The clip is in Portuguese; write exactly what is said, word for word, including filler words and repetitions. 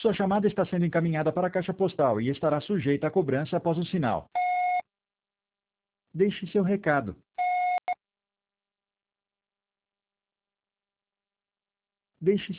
Sua chamada está sendo encaminhada para a caixa postal e estará sujeita a cobrança após o sinal. Deixe seu recado. Deixe